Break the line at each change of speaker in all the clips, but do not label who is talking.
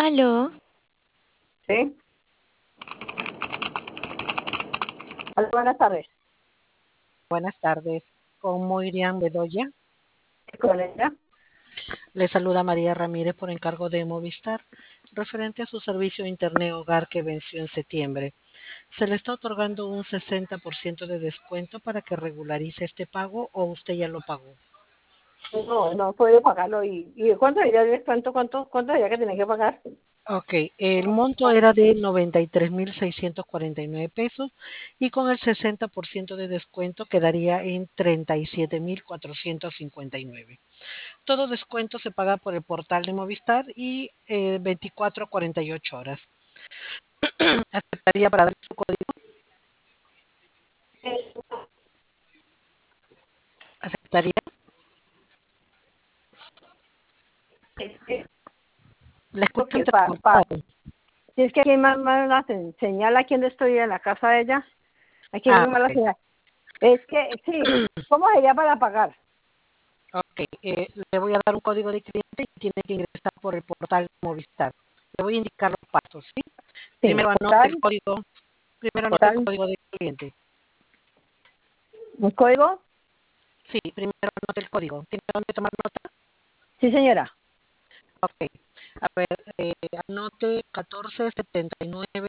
Aló,
Sí. Hola, buenas tardes.
Buenas tardes, con Moiriam Bedoya.
¿Con ella?
Le saluda María Ramírez por encargo de Movistar, referente a su servicio de Internet Hogar que venció en septiembre. Se le está otorgando un 60% de descuento para que regularice este pago o usted ya lo pagó.
No, no he podido pagarlo. ¿Y cuánto sería el descuento? ¿Cuánto sería que tenía que pagar?
Ok, el monto era de 93.649 pesos y con el 60% de descuento quedaría en 37.459. Todo descuento se paga por el portal de Movistar y 24 a 48 horas. ¿Aceptaría para dar su código? ¿Aceptaría? La escucho
Porque
entrecortado.
si es que aquí más la señal aquí donde estoy en la casa de ella, aquí hay
Ah,
muy mala
ok.
señal. Es que, sí, ¿cómo sería para pagar?
Ok, le voy a dar un código de cliente y tiene que ingresar por el portal de Movistar. Le voy a indicar los pasos, ¿sí?
Sí,
Primero anote el
portal,
código, primero anote el
portal,
código de cliente.
un código.
Sí, primero anote el código. ¿Tiene dónde tomar nota?
Sí, señora.
Ok. A ver, anote 1479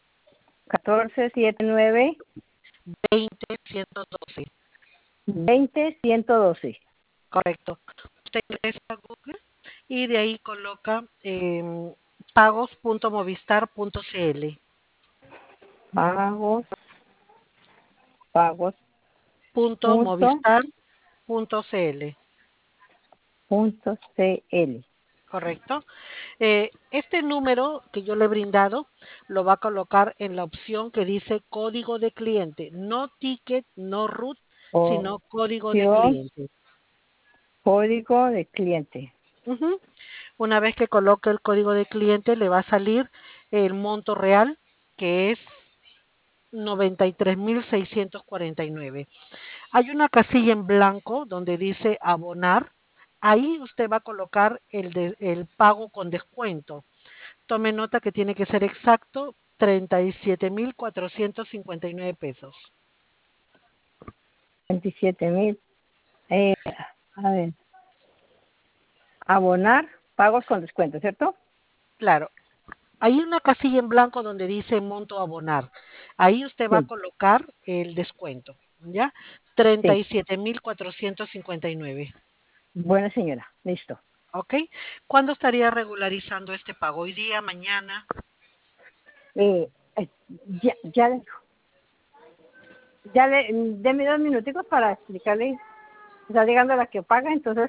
1479
20 112.
20112.
Correcto. Usted ingresa a Google y de ahí coloca pagos.movistar.cl.
Pagos, pagos,
Punto
punto,
movistar.cl.
punto CL.
Correcto. Este número que yo le he brindado lo va a colocar en la opción que dice código de cliente, no ticket, no root, sino código de
Opción,
cliente.
código de cliente.
Ujú. Una vez que coloque el código de cliente, le va a salir el monto real, que es 93.649. Hay una casilla en blanco donde dice abonar. Ahí usted va a colocar el pago con descuento. Tome nota que tiene que ser exacto, 37.459 pesos.
27.000. Eh, a ver, abonar, pagos con descuento, ¿cierto?
Claro, hay una casilla en blanco donde dice monto a abonar. Ahí usted va a
Sí,
colocar el descuento, ¿ya?
sí.
37.459.
Buena señora, listo.
¿Ok? ¿Cuándo estaría regularizando este pago? ¿Hoy día, mañana?
Eh, eh, ya, deme 2 minuticos para explicarle. Está llegando la que paga, entonces,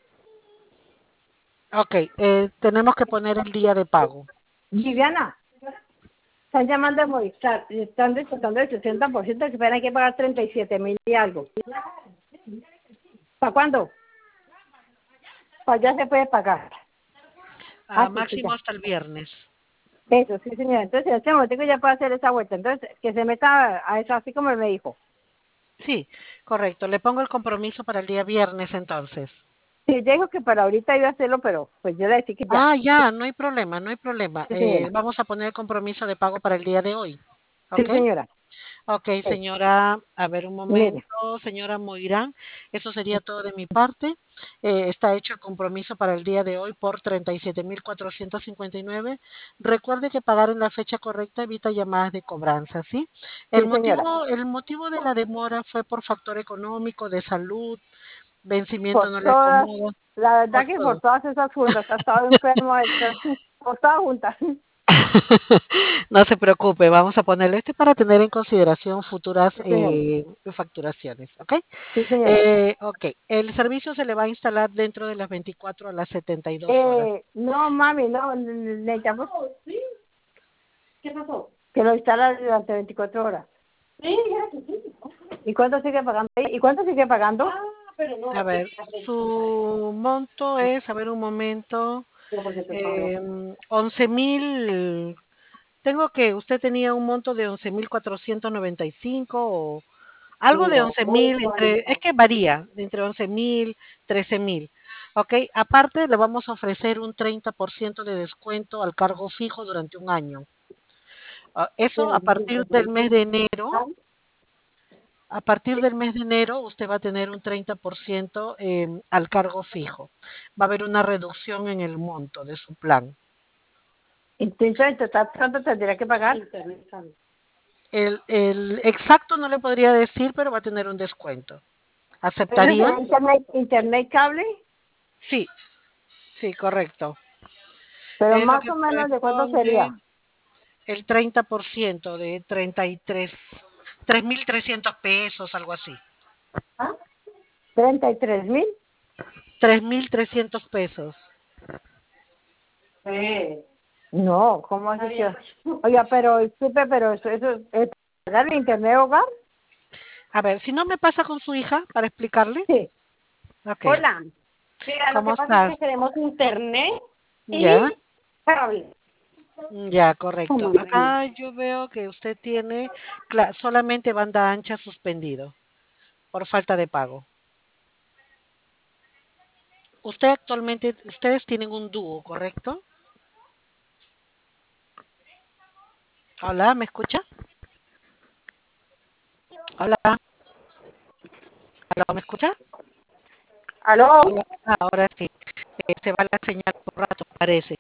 Ok, tenemos que poner el día de pago.
Viviana, están llamando a Movistar, y están descontando el 60%, que esperan que pagar 37.000 y algo. ¿Para cuándo? Pues ya se puede pagar. Ah, sí, sí,
Máximo
ya.
hasta el viernes.
Eso, sí, señora. Entonces, en este momento ya puede hacer esa vuelta. Entonces, que se meta a eso así como me dijo.
Sí, correcto. Le pongo el compromiso para el día viernes entonces.
Sí, ya dijo que para ahorita iba a hacerlo, pero pues yo le decía que ya.
Ah, ya, no hay problema, no hay problema.
Sí, señora.
Vamos a poner el compromiso de pago para el día de hoy.
Sí,
¿Ok?
señora.
Ok,
Sí.
señora, a ver un
Mire,
momento, señora Moirán, eso sería todo de mi parte. Está hecho el compromiso para el día de hoy por 37.459. Recuerde que pagar en la fecha correcta evita llamadas de cobranza, ¿sí?
sí, señora.
El motivo de la demora fue por factor económico, de salud, vencimiento
Por
no le
todas,
acomoda,
la
por
verdad que por
todo.
todas esas juntas, ha estado enfermo, por todas juntas.
No se preocupe, vamos a ponerle este para tener en consideración futuras
Sí, señora.
facturaciones, ¿ok?
Sí, señora.
Ok, el servicio se le va a instalar dentro de las 24 a las 72 horas.
No, mami, no, necesitamos ¿qué pasó? Que lo instala durante 24 horas. Sí, ya que sí. ¿Y cuánto sigue pagando ahí? ¿Y cuánto sigue pagando? Pero no,
A ver, su monto es, a ver un momento,
porque te pago.
11.000. Tengo que usted tenía un monto de 11.495 o Algo de 11.000, es que varía, entre 11.000, 13.000. ¿Ok? Aparte, le vamos a ofrecer un 30% de descuento al cargo fijo durante un año. Eso a partir del mes de enero, usted va a tener un 30% al cargo fijo. Va a haber una reducción en el monto de su plan.
Entonces, en total, ¿cuánto tendría que pagar?
El exacto no le podría decir, pero va a tener un descuento. ¿Aceptaría?
Internet cable,
Sí, sí, correcto.
pero
Es lo
más
que
o menos de cuánto
corresponde
sería.
el 30% de 3.300 pesos, algo así.
¿Ah? 33.000.
3.300 pesos.
No, ¿cómo así que? Oiga, pero disculpe, pero eso es pagar el internet hogar.
A ver, si no me pasa con su hija para explicarle.
Sí.
Ok.
Hola. Mira, lo
¿Cómo
que pasa es
estás?
que queremos internet
Ya,
y cable.
ya, correcto.
¿Cómo?
Acá yo veo que usted tiene solamente banda ancha suspendido por falta de pago. Ustedes tienen un dúo, ¿correcto? Hola, ¿me escucha? Hola, hola, ¿me escucha?
¿Aló?
Hola, ahora sí. Se va la señal por rato, parece.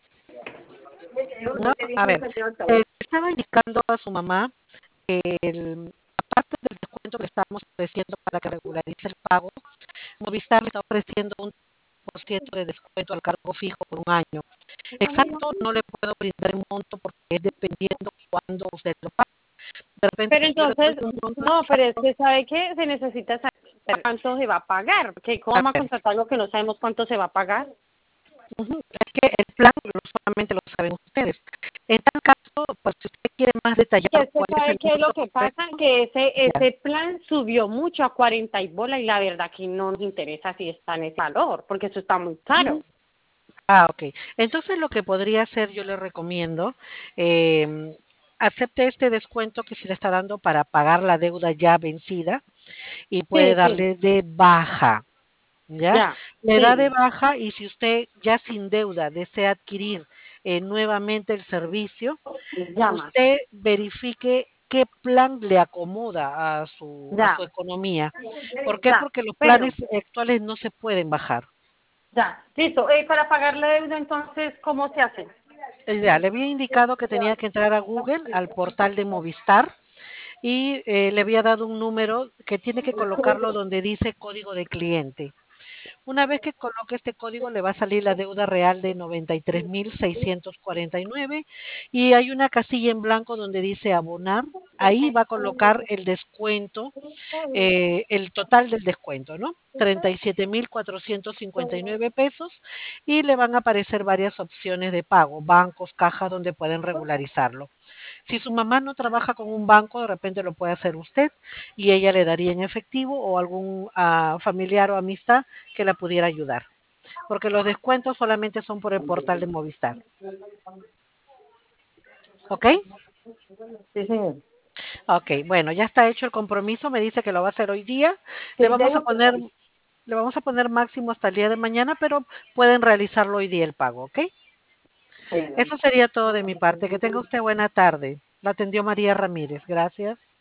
No, a ver, estaba indicando a su mamá que aparte del descuento que estamos ofreciendo para que regularice el pago, Movistar le está ofreciendo un por ciento de descuento al cargo fijo por un año. Exacto, no le puedo brindar un monto porque es dependiendo cuándo usted lo pague. De repente,
Pero
si yo le doy
entonces,
un monto
no, pero es
exacto,
que ¿sabe qué? Se necesita saber cuánto se va a pagar, porque ¿cómo
a
vamos a
ver,
contratar algo que no sabemos cuánto se va a pagar?
es que el plan solamente lo saben ustedes. En tal caso, pues si usted quiere más
Y
detallado
es que
cuál es
¿sabe
el
qué es lo
monto
que
completo,
pasa? Que
ya.
ese plan subió mucho a 40 y bola y la verdad que no nos interesa si está en ese valor, porque eso está muy caro.
Ah, ok. Entonces lo que podría hacer, yo le recomiendo, em, acepte este descuento que se le está dando para pagar la deuda ya vencida y puede
Sí, sí,
darle de baja, ¿ya?
ya,
Le da de
sí,
baja y si usted ya sin deuda desea adquirir nuevamente el servicio,
llama,
usted verifique qué plan le acomoda a su
ya,
economía. ¿Por qué?
ya,
Porque los
pero,
planes actuales no se pueden bajar.
ya, listo. Para pagar la deuda, entonces, ¿cómo se hace?
Ya, le había indicado que tenía que entrar a Google, al portal de Movistar, y le había dado un número que tiene que colocarlo donde dice código de cliente. Una vez que coloque este código, le va a salir la deuda real de 93.649 y hay una casilla en blanco donde dice abonar. Ahí va a colocar el descuento, el total del descuento, ¿no? 37.459 pesos y le van a aparecer varias opciones de pago, bancos, cajas donde pueden regularizarlo. Si su mamá no trabaja con un banco, de repente lo puede hacer usted y ella le daría en efectivo o algún familiar o amistad que la pudiera ayudar. Porque los descuentos solamente son por el portal de Movistar. ¿Ok?
Sí, señor.
Ok, bueno, ya está hecho el compromiso. Me dice que lo va a hacer hoy día. Le
Sí,
vamos a
tengo que
poner, le vamos a poner máximo hasta el día de mañana, pero pueden realizarlo hoy día el pago, ¿ok? Eso sería todo de mi parte. Que tenga usted buena tarde. La atendió María Ramírez. Gracias.